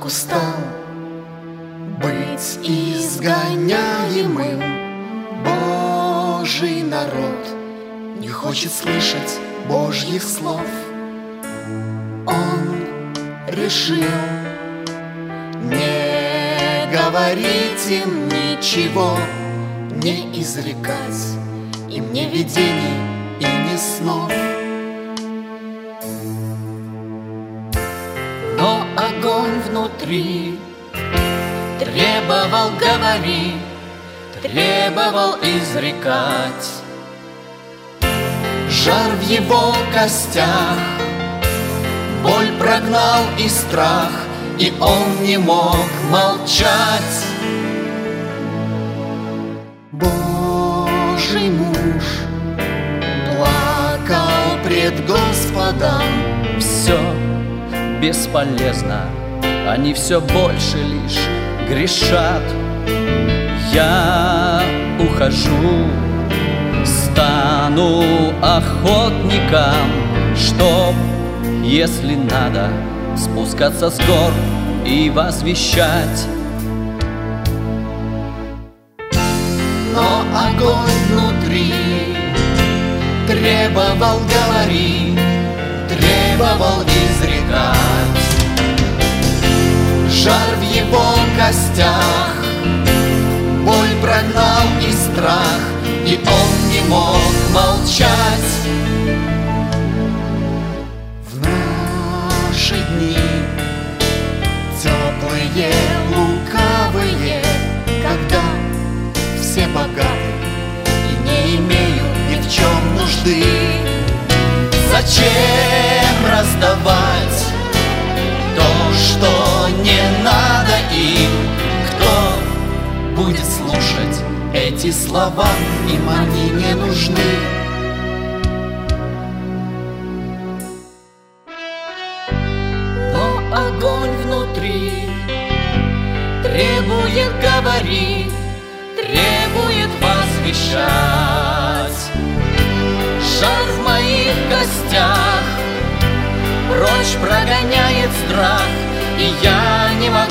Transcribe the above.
устал быть изгоняемым. Божий народ не хочет слышать Божьих слов. Он решил не говорить им ничего, не изрекать им ни видений и ни снов. Но огонь внутри требовал говорить, требовал изрекать. Жар в его костях, боль прогнал и страх, и он не мог молчать. Божий муж плакал пред Господом. Все бесполезно, они все больше лишь грешат. Я ухожу, стану охотником, чтоб, если надо, спускаться с гор и возвещать. Но огонь внутри требовал говорить, требовал изрекать. Жар в его костях, боль прогнал и страх, и он не мог молчать. В наши дни теплые, лукавые, когда все богаты и не имеют ни в чем нужды, зачем раздавать то, что не надо им? Кто будет слушать эти слова? Им они не нужны. Но огонь внутри требует говорить, требует возвещать. Жар в моих костях прочь прогоняет страх, и я не могу